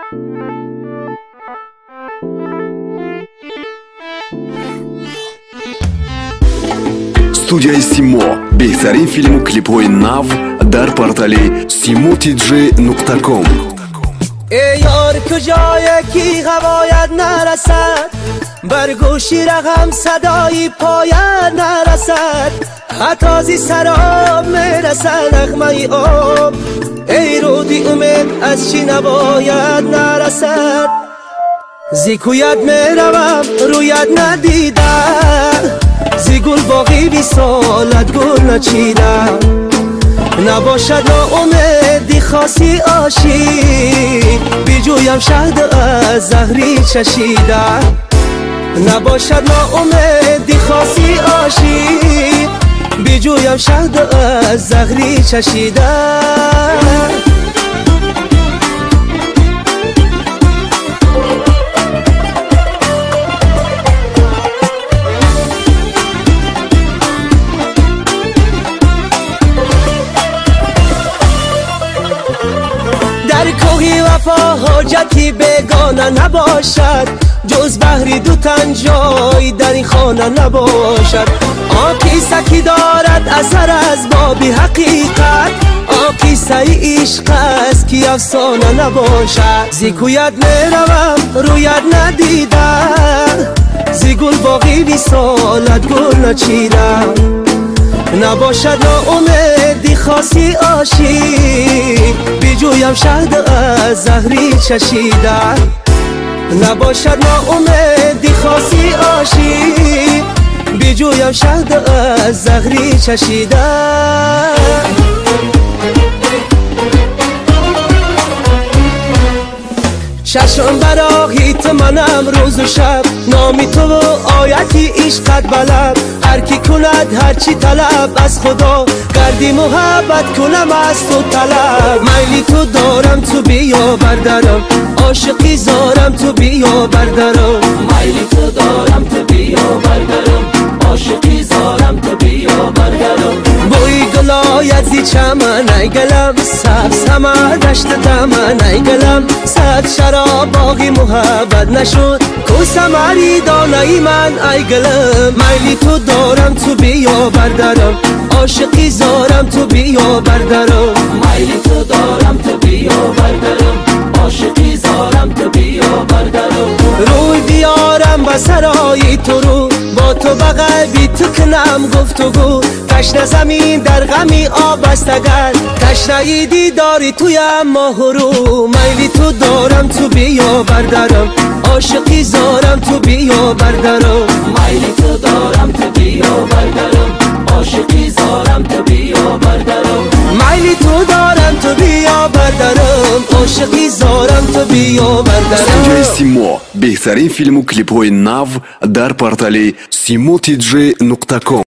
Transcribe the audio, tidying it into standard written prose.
Студия Simo беҳтарин филму клипҳои нав дар портали simotj.com. ای یار کجایی که هوایت نرسد، بر گوشی رقم صدای پایت نرسد، حتی زی سراب میرسد نغمه آب. ای رودی امید از چی نباید نرسد، زی کویت میروم رویت ندیدم، زی گل باقی بی سالت گل نچیدم. نباشد ناامیدی خاصی عاشق، بیجویم شهد از زهری چشیدم. نباشد ناامیدی خاصی عاشق، بیجویم شهد از زهری چشیدم. در کوهی وفا حاجتی بیگانه نباشد، جز بحری دو تن جای در این خانه نباشد. آن کیسه کی دارد اثر از بابی حقیقت، آن کیسه عشق است کی افسانه نباشد. زی کویت میروم رویت ندیدم، زی گل باقی بی سالت گل نچیدم. نباشد ناامیدی خاصی عاشق، بیجویم شهد از زهری چشیدم. نباشد ناامیدی خاصی عاشق، بیجویم شهد از زهری چشیدم. چشم براهی تو منم روز و شب، نامی تو و آیتی عشقت بلب. هر کی کند هر چی طلب از خدا، گردی محبت کنم از تو طلب. میلی تو دارم تو بیا بردارم، عاشقی زارم تو بیا بردارم. میلی تو دارم تو بیا بردارم، عاشقی زارم تو بیا بردارم. بوی گلایت زی چمن ای گلم، سبز همه دشت دمن ای گلم. صد شراب باقی محبت نشد، کو ثمری دانه من ای گلم. میلی تو دارم تو بیا بردارم، عاشقی زارم تو بیا بردارم. میلی تو دارم تو بیا بردارم، عاشقی زارم تو بیا بردارم. روی بیارم به سرای تو رو، با تو بغل تو کنم گفتگو. تشنه زمین در غمی آب است اگر، تشنه دیداری تویم ماه رو. میلی تو دارم تو بیا بردارم، عاشقی زارم تو بیا بردارم. میلی تو دارم تو بیا بردارم، عاشقی زارم تو بیا بردارم. میلی تو دارم تو بیا بردارم، عاشقی زارم تو بیا بردارم. Студия Simo беҳтарин филму клипҳои нав дар портали simotj.com.